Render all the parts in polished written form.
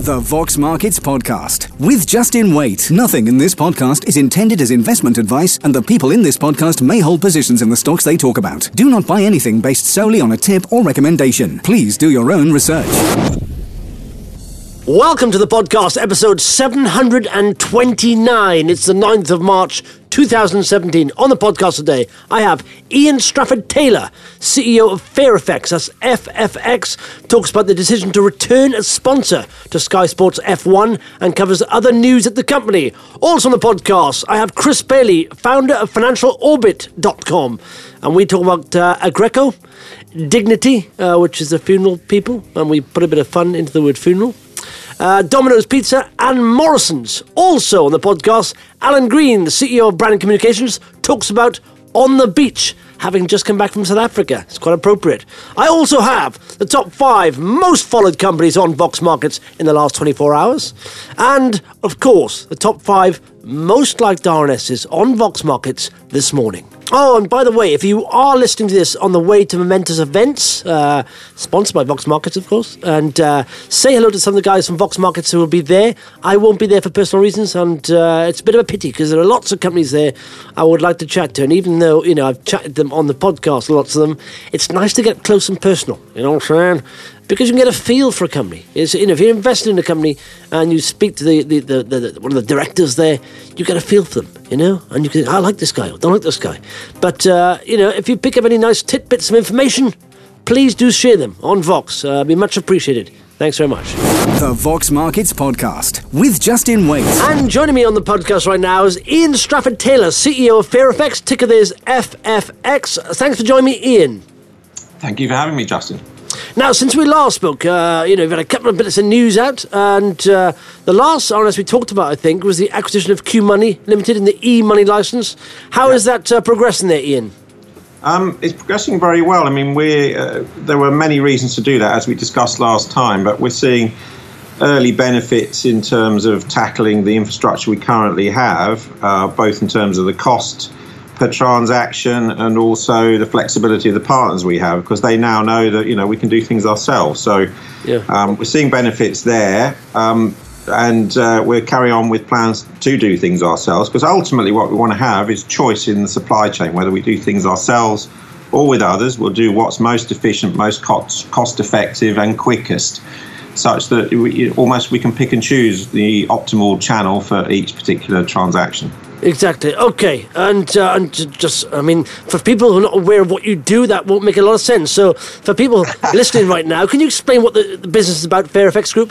The Vox Markets Podcast with Justin Waite. Nothing in this podcast is intended as investment advice, and the people in this podcast may hold positions in the stocks they talk about. Do not buy anything based solely on a tip or recommendation. Please do your own research. Welcome to the podcast, episode 729. It's the 9th of March, 2017. On the podcast today, I have Ian Strafford-Taylor, CEO of Fairfax, that's FFX, talks about the decision to return as sponsor to Sky Sports F1 and covers other news at the company. Also on the podcast, I have Chris Bailey, founder of FinancialOrbit.com, and we talk about Aggreko, Dignity, which is the funeral people, and we put a bit of fun into the word funeral. Domino's Pizza and Morrison's. Also on the podcast, Alan Green, the CEO of Brand Communications, talks about On the Beach, having just come back from South Africa. It's quite appropriate. I also have the top 5 most followed companies on Vox Markets in the last 24 hours. And, of course, the top 5 most liked RNSs on Vox Markets this morning. Oh, and by the way, if you are listening to this on the way to momentous events, sponsored by Vox Markets, of course, and say hello to some of the guys from Vox Markets who will be there. I won't be there for personal reasons, and it's a bit of a pity because there are lots of companies there I would like to chat to, and even though, you know, I've chatted them on the podcast, lots of them, it's nice to get close and personal, you know what I'm saying? Because you can get a feel for a company. It's, you know, if you're invested in a company and you speak to the one of the directors there, you get a feel for them, you know? And you can, I like this guy, or don't like this guy. But, you know, if you pick up any nice tidbits of information, please do share them on Vox. Be much appreciated. Thanks very much. The Vox Markets Podcast with Justin Waite. And joining me on the podcast right now is Ian Strafford-Taylor, CEO of Fairfax. Ticker there is FFX. Thanks for joining me, Ian. Thank you for having me, Justin. Now, since we last spoke, you know, we've had a couple of bits of news out, and the last RNS we talked about, I think, was the acquisition of Q-Money Limited and the e-money license. How is that progressing there, Ian? It's progressing very well. I mean, there were many reasons to do that, as we discussed last time, but we're seeing early benefits in terms of tackling the infrastructure we currently have, both in terms of the cost per transaction and also the flexibility of the partners we have, because they now know that, you know, we can do things ourselves. So we're seeing benefits there, and we're carrying on with plans to do things ourselves, because ultimately what we want to have is choice in the supply chain. Whether we do things ourselves or with others, we'll do what's most efficient, most cost effective and quickest, such that we can pick and choose the optimal channel for each particular transaction. Exactly. Okay. And just, I mean, for people who are not aware of what you do, that won't make a lot of sense. So for people listening right now, can you explain what the business is about, Fairfax Group?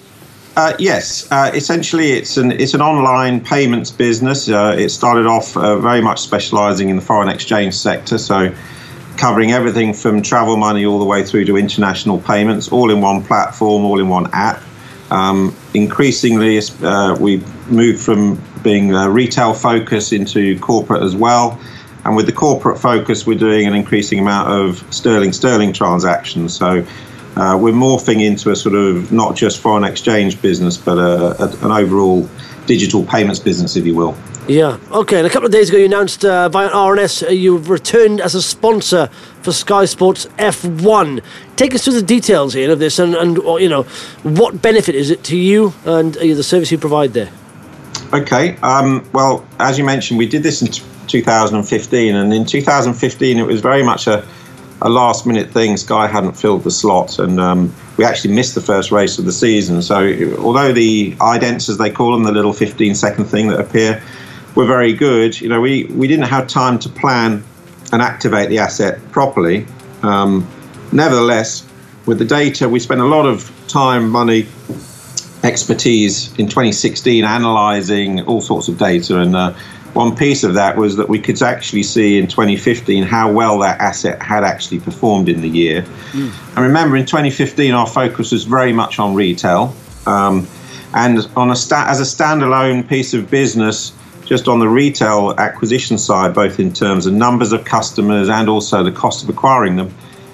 Yes. Essentially, it's an online payments business. It started off very much specialising in the foreign exchange sector, so covering everything from travel money all the way through to international payments, all in one platform, all in one app. Increasingly, we moved from being retail focus into corporate as well, and with the corporate focus, we're doing an increasing amount of sterling transactions. So we're morphing into a sort of not just foreign exchange business, but an overall digital payments business, if you will. Yeah, okay. And a couple of days ago, you announced via RNS you've returned as a sponsor for Sky Sports F1. Take us through the details here of this, and you know, what benefit is it to you and the service you provide there? Okay. Well, as you mentioned, we did this in 2015, and in 2015 it was very much a last-minute thing. Sky hadn't filled the slot, and we actually missed the first race of the season. So although the idents, as they call them, the little 15-second thing that appear, were very good, you know, we didn't have time to plan and activate the asset properly. Nevertheless, with the data, we spent a lot of time, money, expertise in 2016 analysing all sorts of data, and one piece of that was that we could actually see in 2015 how well that asset had actually performed in the year. And remember, in 2015 our focus was very much on retail, and on as a standalone piece of business, just on the retail acquisition side, both in terms of numbers of customers and also the cost of acquiring them,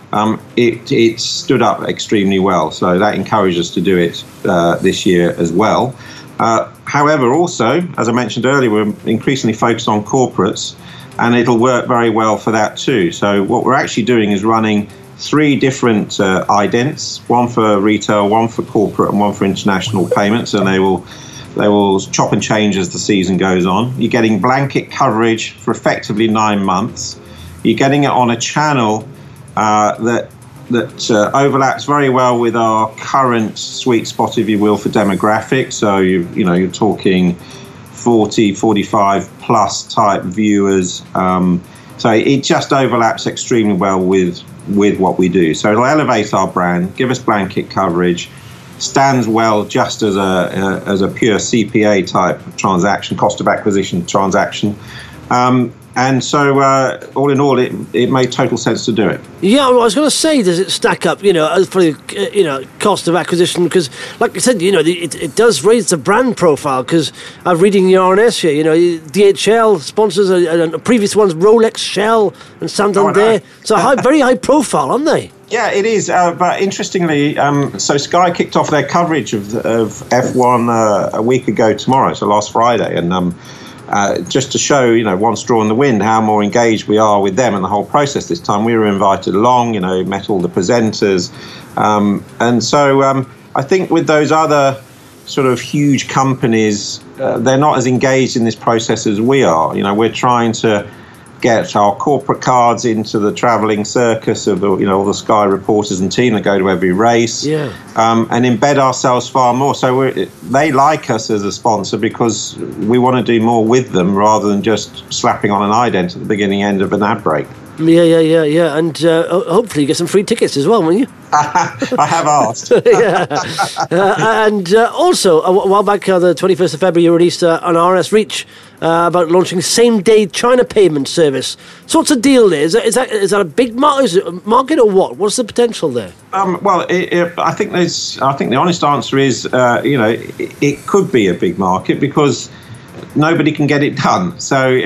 it stood up extremely well. So that encouraged us to do it this year as well. However, also, as I mentioned earlier, we're increasingly focused on corporates, and it'll work very well for that too. So what we're actually doing is running 3 different idents, one for retail, one for corporate, and one for international payments, and they will chop and change as the season goes on. You're getting blanket coverage for effectively 9 months. You're getting it on a channel that overlaps very well with our current sweet spot, if you will, for demographics. So you're talking 40, 45 plus type viewers. So it just overlaps extremely well with what we do. So it'll elevate our brand, give us blanket coverage, stands well just as a pure CPA type transaction, cost of acquisition transaction. And so, all in all, it made total sense to do it. Yeah, I was going to say, does it stack up, for the, cost of acquisition? Because, like I said, it does raise the brand profile. Because I'm reading the RNS here, DHL sponsors, and previous ones, Rolex, Shell, and Santander. So very high profile, aren't they? Yeah, it is. But interestingly, so Sky kicked off their coverage of F1 a week ago tomorrow, so last Friday, and just to show, one straw in the wind, how more engaged we are with them and the whole process this time. We were invited along, met all the presenters. And so I think with those other sort of huge companies, they're not as engaged in this process as we are. We're trying to get our corporate cards into the travelling circus of all the Sky reporters and team that go to every race, and embed ourselves far more. So they like us as a sponsor because we want to do more with them rather than just slapping on an ident at the beginning end of an ad break. Yeah. And hopefully you get some free tickets as well, won't you? I have asked. And also, a while back, the 21st of February, you released an RS Reach about launching same-day China payment service. So what's the deal there? Is that a big market or what? What's the potential there? Well, I think the honest answer is, it could be a big market because nobody can get it done. So,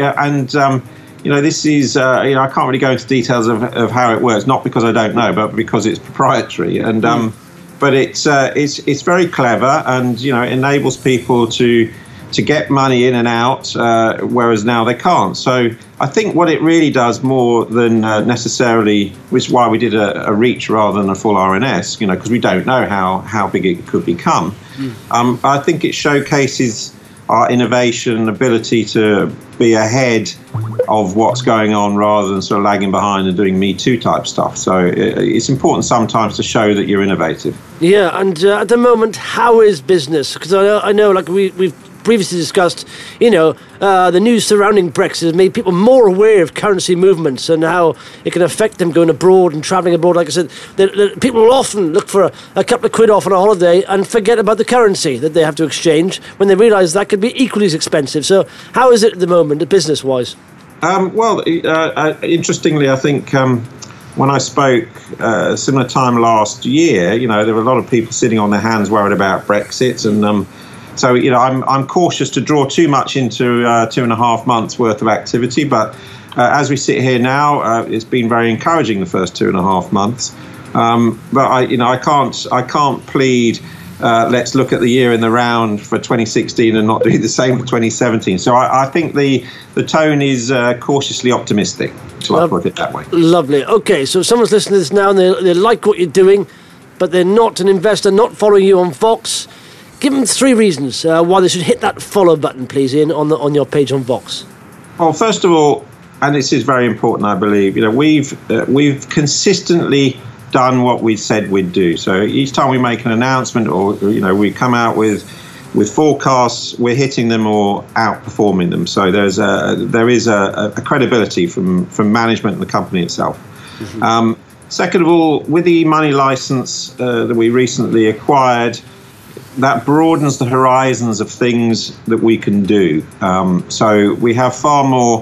this is, I can't really go into details of how it works, not because I don't know, but because it's proprietary. And but it's very clever, and it enables people to get money in and out, whereas now they can't. So I think what it really does more than necessarily, which is why we did a reach rather than a full RNS, because we don't know how big it could become. I think it showcases our innovation and ability to be ahead of what's going on rather than sort of lagging behind and doing Me Too type stuff. So it's important sometimes to show that you're innovative. Yeah, and at the moment, how is business? Because I know, like we've previously discussed, the news surrounding Brexit has made people more aware of currency movements and how it can affect them going abroad and travelling abroad. Like I said, people will often look for a couple of quid off on a holiday and forget about the currency that they have to exchange when they realise that could be equally as expensive. So how is it at the moment, business-wise? Interestingly, I think when I spoke similar time last year, there were a lot of people sitting on their hands worried about Brexit, and so I'm cautious to draw too much into 2.5 months worth of activity. But as we sit here now, it's been very encouraging the first 2.5 months. But I can't plead. Let's look at the year in the round for 2016 and not do the same for 2017. So I think the tone is cautiously optimistic, to put it that way. Lovely. Okay, so if someone's listening to this now and they like what you're doing, but they're not an investor, not following you on Vox, give them 3 reasons why they should hit that follow button, please, Ian, on your page on Vox. Well, first of all, and this is very important, I believe, we've consistently done what we said we'd do. So each time we make an announcement or we come out with forecasts, we're hitting them or outperforming them. So there is a credibility from management and the company itself. Mm-hmm. Second of all, with the money license that we recently acquired, that broadens the horizons of things that we can do. So we have far more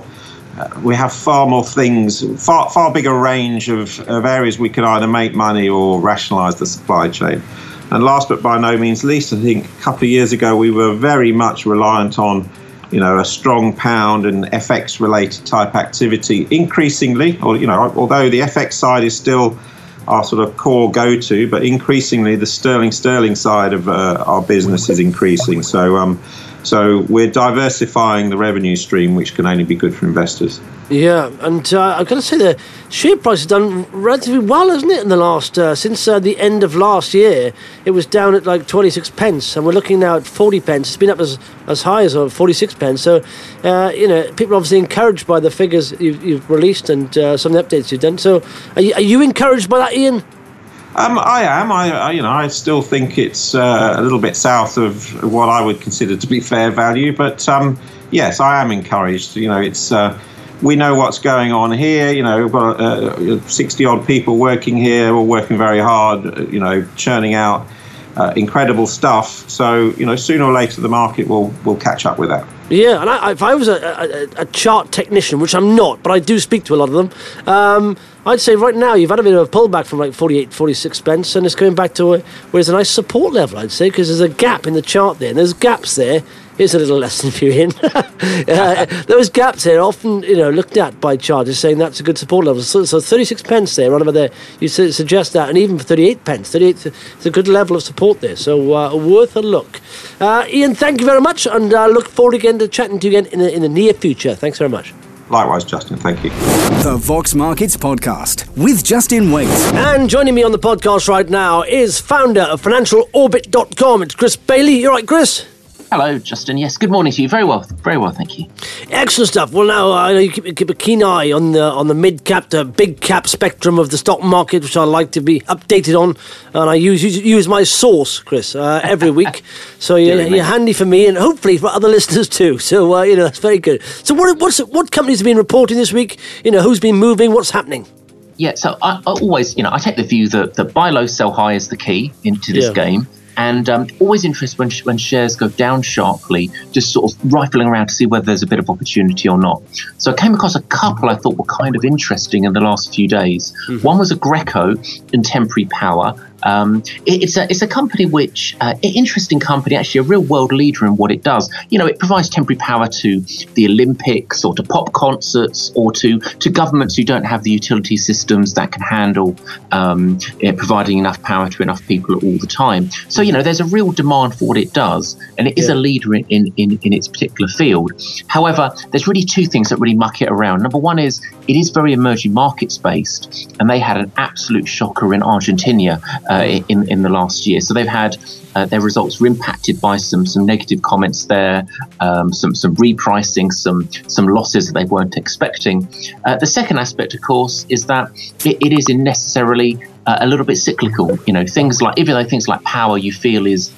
things, far bigger range of areas we can either make money or rationalise the supply chain. And last but by no means least, I think a couple of years ago we were very much reliant on, a strong pound and FX related type activity. Increasingly, although the FX side is still our sort of core go-to, but increasingly the sterling side of our business is increasing. So we're diversifying the revenue stream, which can only be good for investors. Yeah, and I've got to say the share price has done relatively well, hasn't it, in the last, since the end of last year. It was down at like 26 pence, and we're looking now at 40 pence. It's been up as high as 46 pence. So, people are obviously encouraged by the figures you've released and some of the updates you've done. So, are you encouraged by that, Ian? I am. I still think it's a little bit south of what I would consider to be fair value, but yes, I am encouraged. It's we know what's going on here. We've got 60-odd people working here, all working very hard. Churning out incredible stuff. So sooner or later the market will catch up with that. Yeah, and if I was a chart technician, which I'm not, but I do speak to a lot of them, I'd say right now you've had a bit of a pullback from like 48, 46 pence, and it's going back to where there's a nice support level, I'd say, because there's a gap in the chart there, and there's gaps there. Here's a little lesson for you, Ian. Those gaps there are often, looked at by charters, saying that's a good support level. So 36 pence there, right over there, you suggest that, and even for 38 pence, 38 is a good level of support there. So worth a look. Ian, thank you very much, and look forward again to chatting to you again in the near future. Thanks very much. Likewise, Justin. Thank you. The Vox Markets Podcast with Justin Waite. And joining me on the podcast right now is founder of FinancialOrbit.com. It's Chris Bailey. You all right, Chris? Hello, Justin. Yes, good morning to you. Very well, thank you. Excellent stuff. Well, now I know you keep a keen eye on the mid cap to big cap spectrum of the stock market, which I like to be updated on, and I use my source, Chris, every week. So you're handy for me, and hopefully for other listeners too. So that's very good. So what companies have been reporting this week? Who's been moving? What's happening? Yeah, so I always, I take the view that buy low, sell high is the key into this game. And always interested when shares go down sharply, just sort of rifling around to see whether there's a bit of opportunity or not. So I came across a couple I thought were kind of interesting in the last few days. Mm-hmm. One was Aggreko and Temporary Power. It's a company which, interesting company, actually a real world leader in what it does. It provides temporary power to the Olympics or to pop concerts or to governments who don't have the utility systems that can handle providing enough power to enough people all the time. So, there's a real demand for what it does, and it is a leader in its particular field. However, there's really two things that really muck it around. Number one is it is very emerging markets based, and they had an absolute shocker in Argentina in the last year. So they've had their results were impacted by some negative comments there, some repricing, some losses that they weren't expecting. The second aspect, of course, is that it isn't necessarily a little bit cyclical. Things like power you feel is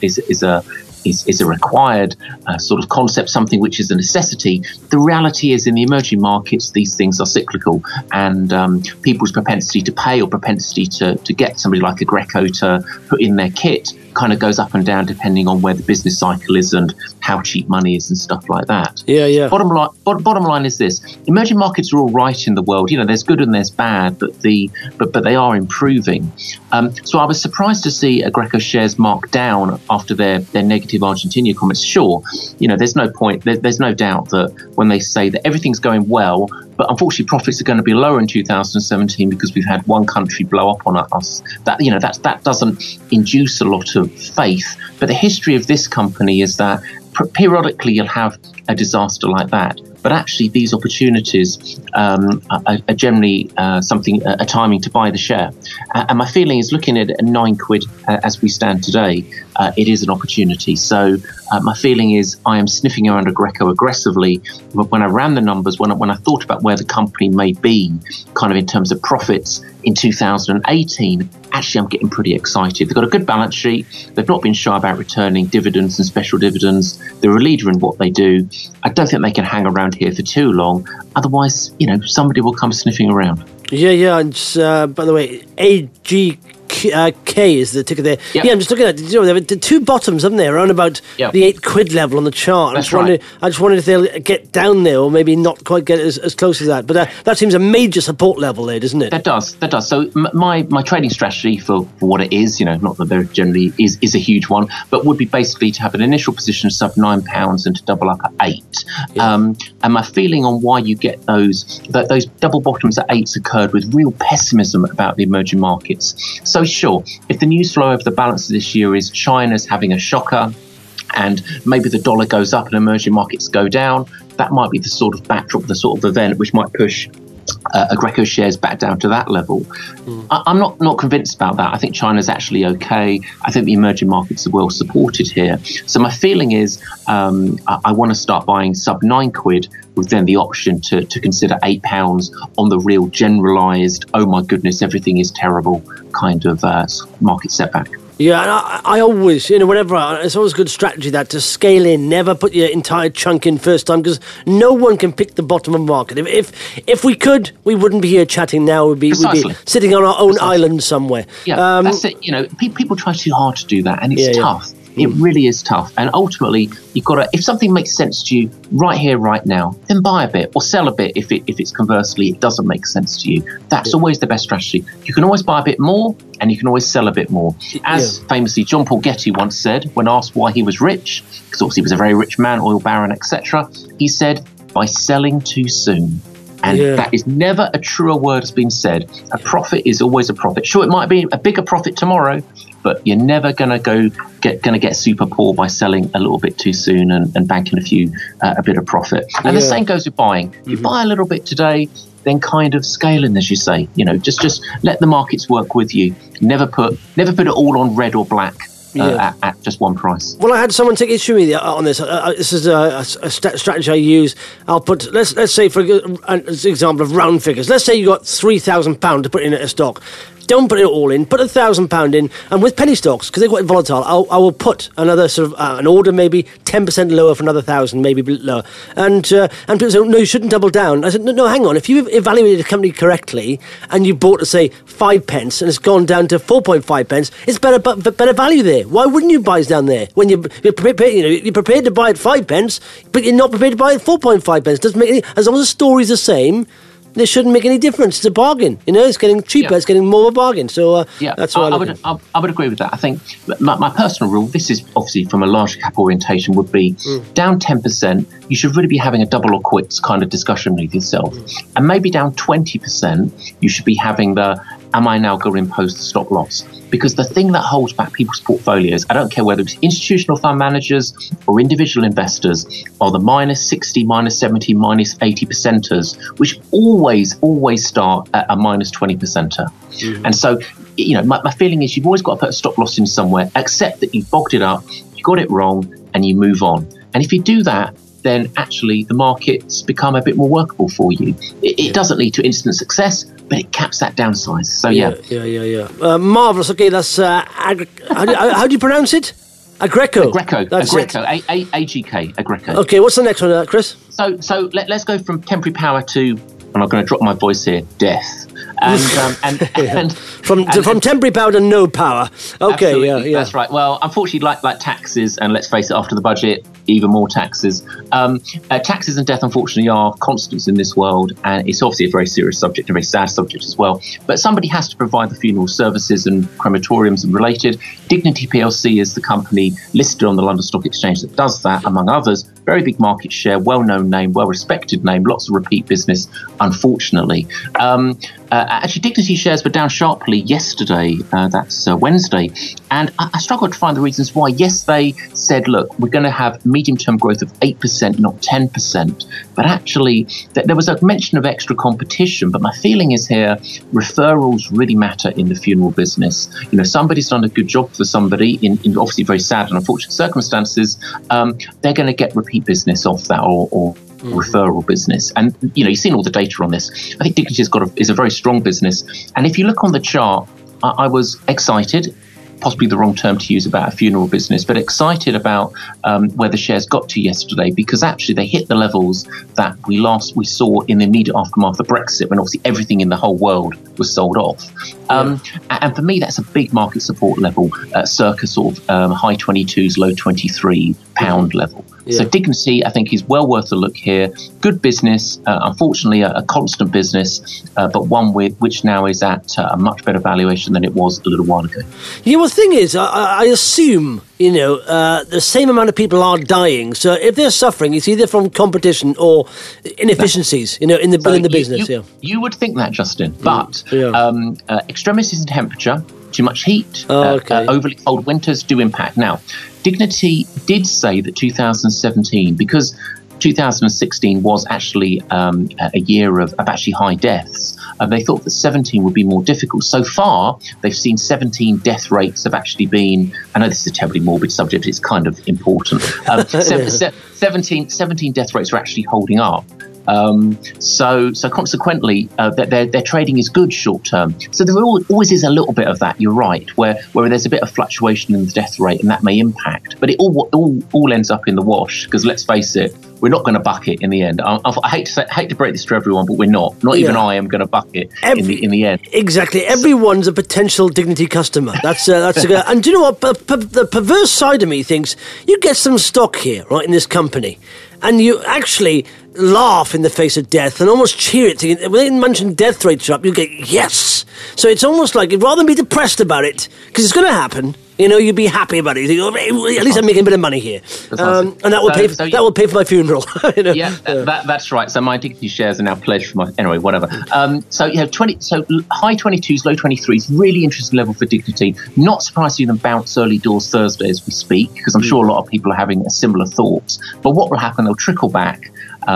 a required sort of concept, something which is a necessity. The reality is in the emerging markets, these things are cyclical, and people's propensity to pay or propensity to get somebody like Aggreko to put in their kit kind of goes up and down depending on where the business cycle is and how cheap money is and stuff like that. Yeah. Bottom line is this: emerging markets are all right in the world. There's good and there's bad, but they are improving. So I was surprised to see Aggreko shares marked down after their negative Argentina comments. Sure, there's no point. There's no doubt that when they say that everything's going well, but unfortunately profits are going to be lower in 2017 because we've had one country blow up on us. That doesn't induce a lot of faith. But the history of this company is that periodically you'll have a disaster like that. But actually, these opportunities are generally a timing to buy the share. And my feeling is, looking at £9 as we stand today, it is an opportunity. So my feeling is I am sniffing around Aggreko aggressively. When I ran the numbers, when I thought about where the company may be, kind of in terms of profits in 2018, actually I'm getting pretty excited. They've got a good balance sheet. They've not been shy about returning dividends and special dividends. They're a leader in what they do. I don't think they can hang around here for too long. Otherwise, somebody will come sniffing around. Yeah. And by the way, AGK is the ticker there. Yep. Yeah, I'm just looking at there were the two bottoms, haven't they, around about the £8 level on the chart. That's right. I just wondered if they'll get down there or maybe not quite get as close as that. But that seems a major support level there, doesn't it? That does. So my trading strategy for what it is, not that there generally is a huge one, but would be basically to have an initial position sub £9 and to double up at 8. Yeah. And my feeling on why you get those double bottoms at 8s occurred with real pessimism about the emerging markets. So sure, if the news flow over the balance of this year is China's having a shocker and maybe the dollar goes up and emerging markets go down. That might be the sort of backdrop, the sort of event which might push Aggreko shares back down to that level. I'm not convinced about that. I think China's actually okay. I think the emerging markets are well supported here. So my feeling is I want to start buying sub £9 with then the option to consider £8 on the real generalised, oh my goodness, everything is terrible kind of market setback. Yeah, and I always, whenever it's always a good strategy that to scale in, never put your entire chunk in first time, because no one can pick the bottom of the market. If we could, we wouldn't be here chatting now. We'd be sitting on our own island somewhere. Yeah, that's it. People try too hard to do that, and it's tough. It really is tough. And ultimately, you've got to, if something makes sense to you right here, right now, then buy a bit or sell a bit if it's conversely, it doesn't make sense to you. That's always the best strategy. You can always buy a bit more and you can always sell a bit more. As famously John Paul Getty once said, when asked why he was rich, because obviously he was a very rich man, oil baron, etc., he said, by selling too soon. And that is never a truer word has been said. A profit is always a profit. Sure, it might be a bigger profit tomorrow, but you're never going to get super poor by selling a little bit too soon and banking a bit of profit. And the same goes with buying. You buy a little bit today, then kind of scale in, as you say. Just let the markets work with you. Never put it all on red or black. At just one price. Well, I had someone take issue with me on this. This is a strategy I use. I'll put, let's say, for an example of round figures, let's say you got £3,000 to put in a stock. Don't put it all in. Put £1,000 in, and with penny stocks, because they're quite volatile, I will put another sort of an order, maybe 10% lower for another 1,000, maybe lower. And people say, no, you shouldn't double down. I said, no, hang on. If you've evaluated a company correctly and you bought, say, 5 pence and it's gone down to 4.5 pence, it's better value there. Why wouldn't you buy down there when you're prepared to buy at 5 pence, but you're not prepared to buy at 4.5 pence? Doesn't make any, as long as the story's the same. It shouldn't make any difference. It's a bargain. It's getting cheaper. It's getting more of a bargain. So that's what I would agree with that. I think my personal rule, this is obviously from a large cap orientation, would be down 10%. You should really be having a double or quits kind of discussion with yourself. And maybe down 20%, you should be having the, am I now going to impose the stop loss? Because the thing that holds back people's portfolios, I don't care whether it's institutional fund managers or individual investors, are the minus 60, minus 70, minus 80 percenters, which always start at a minus 20 percenter. And so, my feeling is you've always got to put a stop loss in somewhere, accept that you've bogged it up, you got it wrong, and you move on. And if you do that, then actually the markets become a bit more workable for you. It doesn't lead to instant success, but it caps that downside. So marvellous. Okay, that's how do you pronounce it? Aggreko. Aggreko. A-G-K. Aggreko. Okay, what's the next one, Chris? So let's go from temporary power to, and I'm going to drop my voice here, death. And from temporary power to no power. Okay, that's right. Well, unfortunately, like taxes, and let's face it, after the budget, even more taxes. Taxes and death, unfortunately, are constants in this world, and it's obviously a very serious subject, a very sad subject as well. But somebody has to provide the funeral services and crematoriums and related. Dignity PLC is the company listed on the London Stock Exchange that does that, among others. Very big market share, well-known name, well-respected name, lots of repeat business, unfortunately. Actually, Dignity shares were down sharply yesterday, that's Wednesday, and I struggled to find the reasons why. Yes, they said, look, we're going to have medium-term growth of 8%, not 10%, but actually there was a mention of extra competition, but my feeling is here, referrals really matter in the funeral business. Somebody's done a good job for somebody in obviously very sad and unfortunate circumstances, they're going to get repeat business off that or referral business. And you've seen all the data on this. I think Dignity is a very strong business, and if you look on the chart, I was excited, possibly the wrong term to use about a funeral business, but excited about where the shares got to yesterday, because actually they hit the levels that we saw in the immediate aftermath of Brexit, when obviously everything in the whole world was sold off. And for me, that's a big market support level, circa sort of high 22s, low 23 pound level. So Dignity, I think, is well worth a look here. Good business, unfortunately a constant business, but one which now is at a much better valuation than it was a little while ago. Yeah, well, the thing is, I assume, the same amount of people are dying. So if they're suffering, it's either from competition or inefficiencies, in the business. You would think that, Justin, but extremities in temperature, too much heat, overly cold winters do impact. Now, Dignity did say that 2017, because 2016 was actually a year of actually high deaths. They thought that 17 would be more difficult. So far, they've seen 17 death rates have actually been, I know this is a terribly morbid subject, it's kind of important. 17 death rates are actually holding up. So consequently, their trading is good short term. So there always is a little bit of that. You're right, where there's a bit of fluctuation in the death rate, and that may impact. But it all ends up in the wash, because let's face it, we're not going to buck it in the end. I hate to break this to everyone, but we're not. Not even I am going to buck it in the end. Exactly. Everyone's a potential Dignity customer. That's a good. And do you know what? The perverse side of me thinks you get some stock here, right, in this company, and you actually laugh in the face of death and almost cheer it. When they mention death rates are up, you get yes. So it's almost like rather than be depressed about it, because it's going to happen. You'd be happy about it. You think, at least I'm making a bit of money here, and that will pay for my funeral. Yeah, that's right. So my Dignity shares are now pledged for my anyway, whatever. So you have high 22s, low 23s, really interesting level for Dignity. Not surprised to see them bounce early doors Thursday as we speak, because I'm sure a lot of people are having a similar thoughts. But what will happen? They'll trickle back.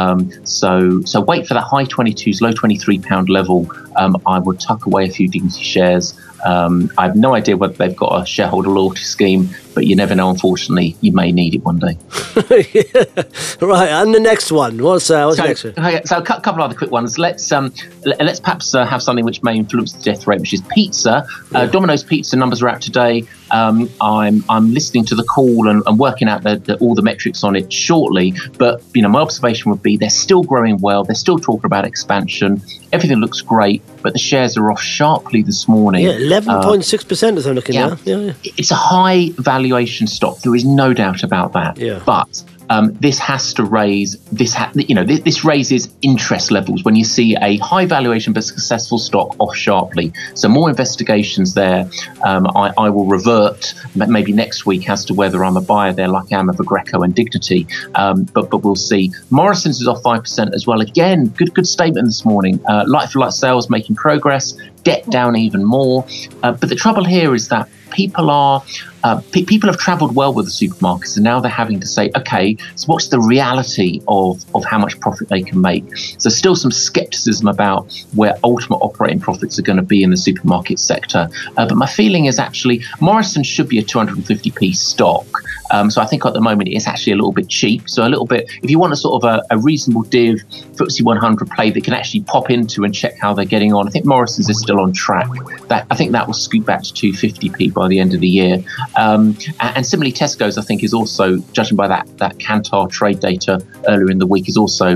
So wait for that high 22s, low £23 level. I would tuck away a few Dignity shares. I have no idea whether they've got a shareholder loyalty scheme, but you never know. Unfortunately, you may need it one day. Right, and the next one. What's next? Okay, so a couple of other quick ones. Let's perhaps have something which may influence the death rate, which is pizza. Domino's Pizza numbers are out today. I'm listening to the call and working out all the metrics on it shortly. But my observation would be they're still growing well. They're still talking about expansion. Everything looks great, but the shares are off sharply this morning. Yeah, 11.6% as I'm looking now. Yeah. It's a high valuation stock. There is no doubt about that. Yeah. But this has to raise this raises interest levels when you see a high valuation but successful stock off sharply. So more investigations there. I will revert maybe next week as to whether I'm a buyer there, like I am of Aggreko and Dignity. But we'll see. Morrison's is off 5% as well. Again, good statement this morning. Like-for-like sales making progress. Debt down even more. But the trouble here is that people have travelled well with the supermarkets, and now they're having to say, okay, so what's the reality of how much profit they can make? So still some scepticism about where ultimate operating profits are going to be in the supermarket sector. But my feeling is actually Morrison should be a 250p stock. So I think at the moment it's actually a little bit cheap. So a little bit, if you want a sort of a reasonable div FTSE 100 play that can actually pop into and check how they're getting on, I think Morrison's is still on track. I think that will scoot back to 250p by the end of the year. And similarly, Tesco's, I think, is also, judging by that Kantar trade data earlier in the week, is also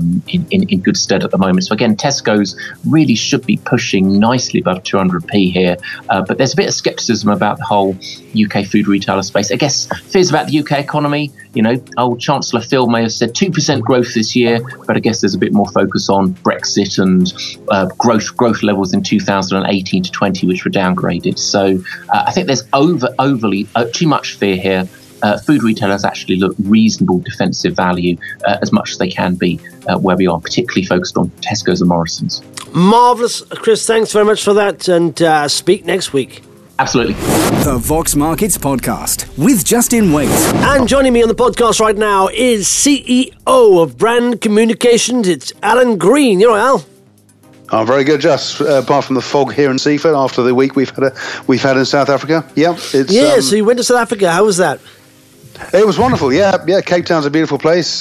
in good stead at the moment. So again, Tesco's really should be pushing nicely above 200p here. But there's a bit of scepticism about the whole UK food retailer space. I guess fears about the UK economy. Old Chancellor Phil may have said 2% growth this year, but I guess there's a bit more focus on Brexit and growth levels in 2018 to 20, which were downgraded. So I think there's overly too much fear here. Food retailers actually look reasonable defensive value as much as they can be where we are, particularly focused on Tesco's and Morrison's. Marvellous. Chris, thanks very much for that, and speak next week. Absolutely. The Vox Markets Podcast with Justin Waite. And joining me on the podcast right now is CEO of Brand Communications. It's Alan Green. You're right, Al? I'm very good, Just. Apart from the fog here in Seaford after the week we've had in South Africa. Yeah, so you went to South Africa. How was that? It was wonderful. Yeah. Cape Town's a beautiful place.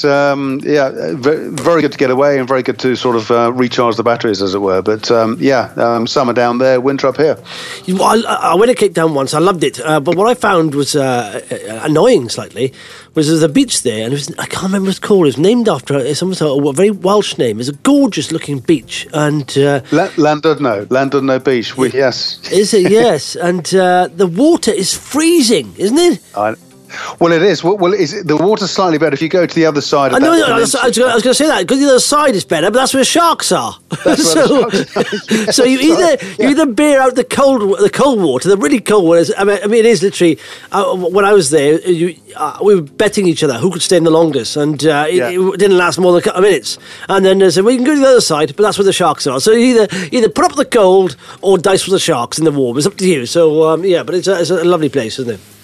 Very good to get away and very good to sort of recharge the batteries, as it were. But summer down there, winter up here. I went to Cape Town once. I loved it. But what I found was annoying slightly. There's a beach there, and I can't remember what it's called. It was named after a very Welsh name. It's a gorgeous-looking beach, and Llandudno Beach. Yes, is it? Yes, and the water is freezing, isn't it? Well, it is. Well, the water's slightly better if you go to the other side of I was going to say that, because the other side is better, but that's where sharks are. So you either bear out the cold water, the really cold water. I mean, it is literally. When I was there, we were betting each other who could stay in the longest, and it didn't last more than a couple of minutes. And then they said, "Well, you can go to the other side, but that's where the sharks are." So you either put up the cold or dice with the sharks in the warm. It's up to you. So but it's a lovely place, isn't it?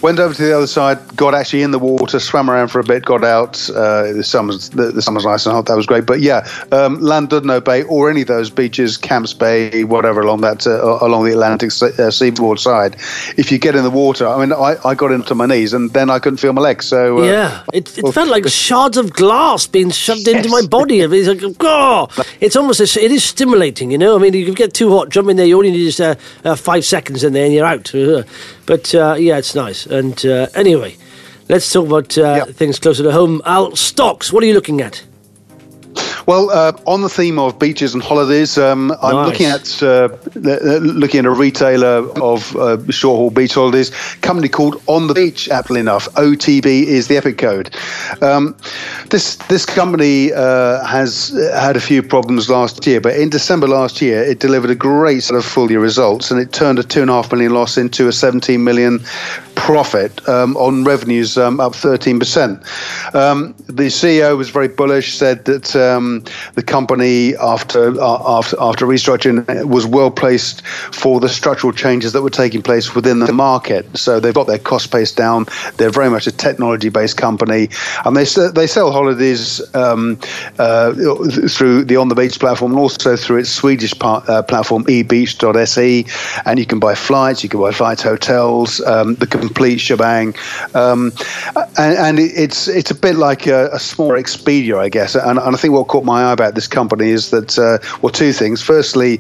Went over to the other side, got actually in the water, swam around for a bit, got out. The summer's nice and hot. That was great. But yeah, Llandudno Bay or any of those beaches, Camps Bay, whatever, along the Atlantic seaboard side, if you get in the water, I mean, I got into my knees and then I couldn't feel my legs. So it felt like shards of glass being shoved into my body. It's like, oh, it's almost it is stimulating, you know. I mean, you can get too hot, jump in there. You only need just 5 seconds in there and you're out. But yeah, it's nice. And anyway, let's talk about things closer to home. Al, stocks. What are you looking at? Well, on the theme of beaches and holidays, I'm looking at a retailer of short-haul beach holidays, a company called On the Beach, aptly enough. OTB is the EPIC code. This company has had a few problems last year, but in December last year, it delivered a great set of full-year results, and it turned a $2.5 million loss into a $17 million profit on revenues up 13%. The CEO was very bullish, said that the company, after restructuring, was well placed for the structural changes that were taking place within the market. So they've got their cost base down. They're very much a technology-based company, and they sell holidays through the On the Beach platform and also through its Swedish platform ebeach.se. And you can buy flights, hotels, the complete shebang, and it's a bit like a small Expedia, I guess. And I think what caught my eye about this company is that two things. Firstly,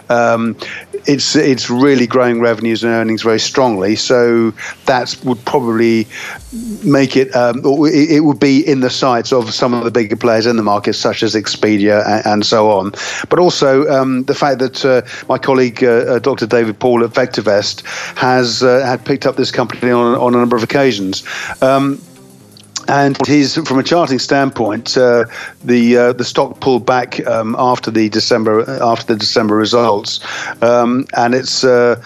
it's really growing revenues and earnings very strongly, so that would probably make it it would be in the sights of some of the bigger players in the market, such as Expedia and so on. But also the fact that my colleague Dr. David Paul at VectorVest had picked up this company on a number of occasions. And from a charting standpoint, the stock pulled back after the December results, and it's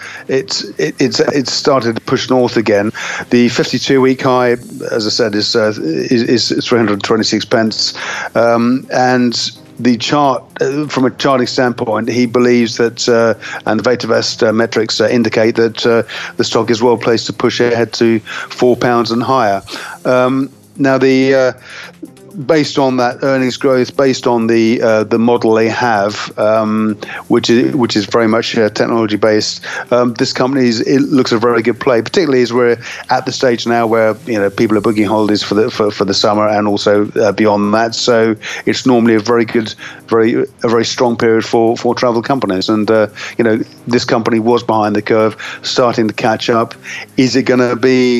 started to push north again. The 52-week high, as I said, is 326 pence, and the chart, from a charting standpoint, he believes that, and the VectorVest metrics indicate that the stock is well placed to push ahead to £4 and higher. Now, based on that earnings growth, based on the model they have, which is very much technology based, this company it looks a very good play. Particularly as we're at the stage now where people are booking holidays for the summer and also beyond that. So it's normally a very good, very strong period for travel companies. And this company was behind the curve, starting to catch up. Is it going to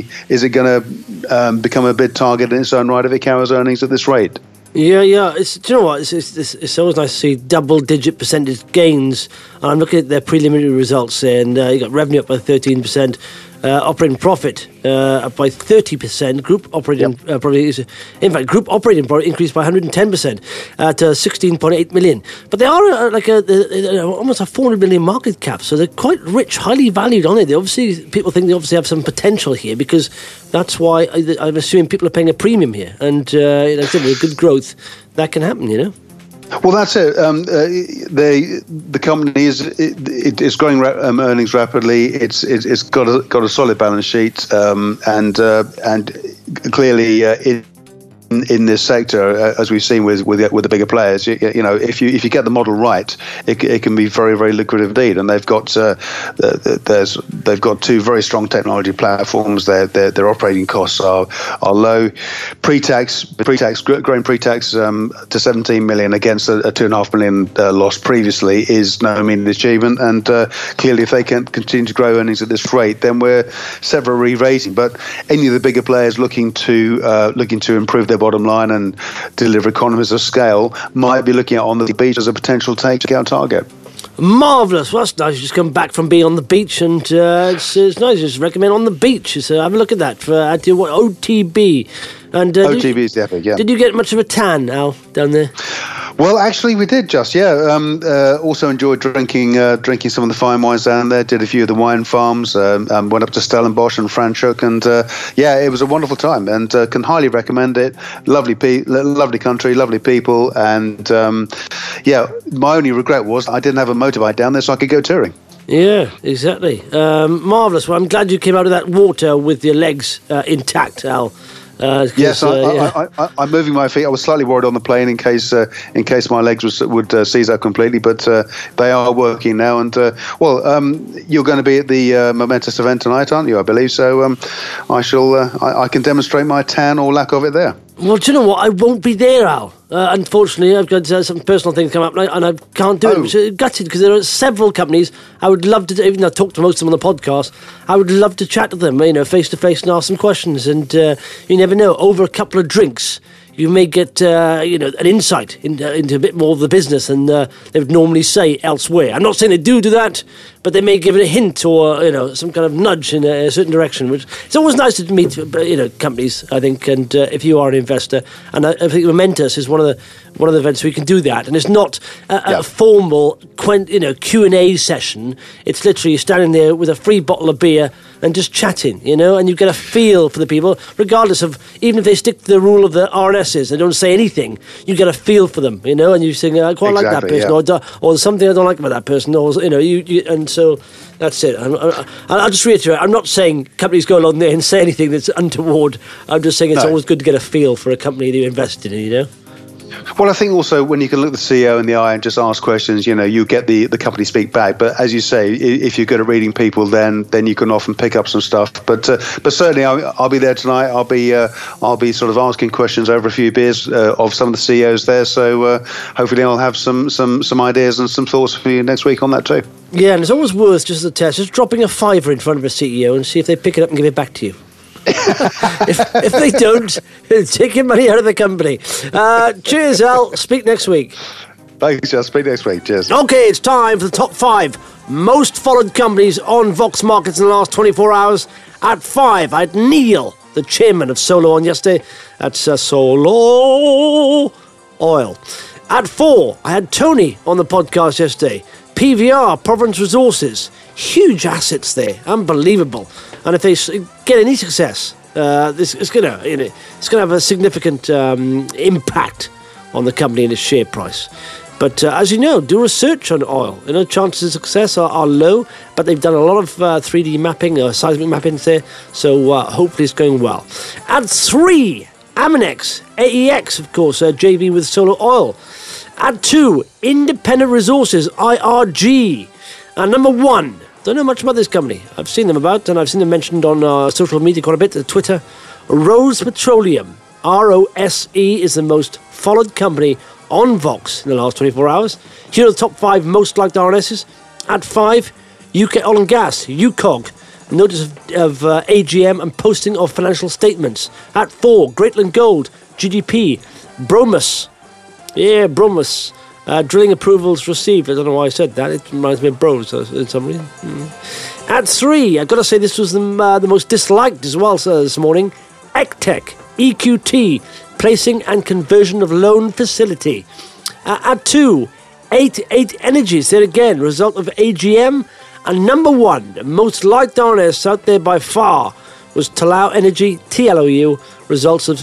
become a big target in its own right if it carries earnings at this rate? Yeah. Do you know what? It's always nice to see double-digit percentage gains. I'm looking at their preliminary results there, and you got revenue up by 13%, operating profit up by 30%. Group operating profit, in fact, group operating profit increased by 110% to 16.8 million. But they are almost a 400 million market cap, so they're quite rich, highly valued on it. People think they obviously have some potential here, because that's why I'm assuming people are paying a premium here. And like I said, with good growth, that can happen, Well, that's it. The company is growing earnings rapidly. It's got a solid balance sheet, and clearly in this sector, as we've seen with the bigger players, if you get the model right, it can be very, very lucrative indeed. And they've got two very strong technology platforms. Their operating costs are low. Pre-tax growing pre-tax to 17 million against a 2.5 million loss previously is no mean achievement. And clearly, if they can continue to grow earnings at this rate, then we're set for a re-rating. But any of the bigger players looking to improve their bottom line and deliver economies of scale might be looking at On the Beach as a potential takeout target. Marvellous. Well, that's nice. You just come back from being on the beach, and it's nice. Just recommend On the Beach. So have a look at that for OTB. And OTB is the EPIC, yeah. Did you get much of a tan, Al, down there? Well, actually, we did just, also enjoyed drinking some of the fine wines down there. Did a few of the wine farms. Went up to Stellenbosch and Franschhoek, and it was a wonderful time. And can highly recommend it. Lovely country, lovely people, and my only regret was I didn't have a motorbike down there, so I could go touring. Yeah, exactly. Marvellous. Well, I'm glad you came out of that water with your legs intact, Al. Yes, I'm moving my feet. I was slightly worried on the plane in case my legs would seize out completely, but they are working now. And you're going to be at the momentous event tonight, aren't you? I believe so. I can demonstrate my tan or lack of it there. Well, do you know what? I won't be there, Al. Unfortunately, I've got some personal things come up, and I can't do it. Which is gutted, because there are several companies I would love to, even though I talk to most of them on the podcast, I would love to chat to them, face to face, and ask some questions. And you never know, over a couple of drinks, you may get an insight into a bit more of the business than they would normally say elsewhere. I'm not saying they do that, but they may give it a hint or some kind of nudge in a certain direction. Which it's always nice to meet companies, I think. And if you are an investor, and I think Momentous is one of the events where you can do that, and it's not a formal Q&A session. It's literally standing there with a free bottle of beer and just chatting, and you get a feel for the people, regardless of, even if they stick to the rule of the RNSs, they don't say anything, you get a feel for them, and you think, I quite like that person, or there's something I don't like about that person, or, and so that's it. I'll just reiterate, I'm not saying companies go along there and say anything that's untoward. I'm just saying it's always good to get a feel for a company that you invest in, Well, I think also when you can look the CEO in the eye and just ask questions, you get the company speak back. But as you say, if you're good at reading people, then you can often pick up some stuff. But certainly, I'll be there tonight. I'll be sort of asking questions over a few beers of some of the CEOs there. So hopefully, I'll have some ideas and some thoughts for you next week on that too. Yeah, and it's always worth, just as a test, just dropping a $5 in front of a CEO and see if they pick it up and give it back to you. if they don't, take your money out of the company. Cheers, Al. Speak next week. Thanks, I'll speak next week. Cheers. Okay, it's time for the top 5 most followed companies on Vox Markets in the last 24 hours. At 5, I had Neil, the chairman of Solo, on yesterday. That's Solo Oil. At 4, I had Tony on the podcast yesterday. PVR, Providence Resources. Huge assets there. Unbelievable. And if they get any success, it's going to have a significant impact on the company and its share price. But as you know, do research on oil. Chances of success are low, but they've done a lot of 3D mapping, seismic mapping there, so hopefully it's going well. At 3, Aminex, AEX, of course, JV with Solar Oil. At 2, Independent Resources, IRG. And number 1, don't know much about this company. I've seen them about, and I've seen them mentioned on social media quite a bit, Twitter. Rose Petroleum, ROSE, is the most followed company on Vox in the last 24 hours. Here are the top 5 most liked RNSs. At 5, UK Oil and Gas, UKOG. Notice of AGM and posting of financial statements. At 4, Greatland Gold, GGP, Bromus. Yeah, Bromus. Drilling approvals received. I don't know why I said that. It reminds me of Bros in some reason. At 3, I've got to say this was the most disliked as well this morning. ECTEC, EQT, placing and conversion of loan facility. At 2, 88 Energies. There again, result of AGM. And number 1, the most liked RNS out there by far was Talau Energy, TLOU, results of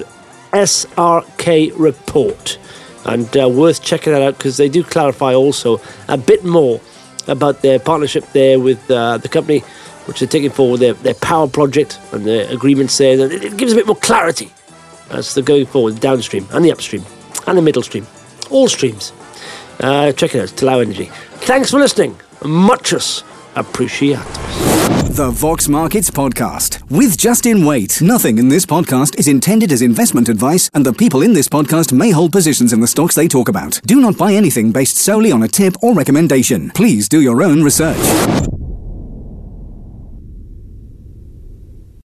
SRK report. And worth checking that out, because they do clarify also a bit more about their partnership there with the company, which they're taking forward their power project and their agreements there. It gives a bit more clarity as they're going forward, the downstream and the upstream and the middle stream. All streams. Check it out, Talau Energy. Thanks for listening. Muchos appreciados. The Vox Markets Podcast with Justin Waite. Nothing in this podcast is intended as investment advice, and the people in this podcast may hold positions in the stocks they talk about. Do not buy anything based solely on a tip or recommendation. Please do your own research.